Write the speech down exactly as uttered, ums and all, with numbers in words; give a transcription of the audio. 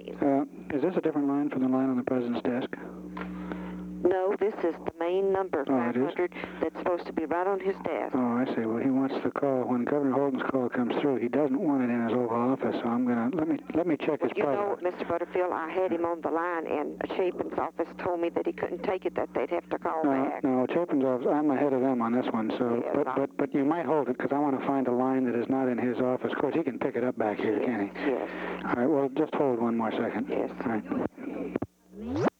please. Uh, is this a different line from the line on the president's desk? No, this is the main number, Oh, it is? five hundred, that's supposed to be right on his desk. Oh, I see. Well, he wants the call. When Governor Holden's call comes through, he doesn't want it in his Oval Office, so I'm going to, let me let me check his You private. know, Mister Butterfield, I had him on the line, and Chapin's office told me that he couldn't take it, that they'd have to call No, back. no, Chapin's office, I'm ahead of them on this one, so, Yes, but, I- but, but you might hold it, because I want to find a line that is not in his office. Of course, he can pick it up back here, Yes, can't he? yes. All right, well, just hold one more second. Yes. All right.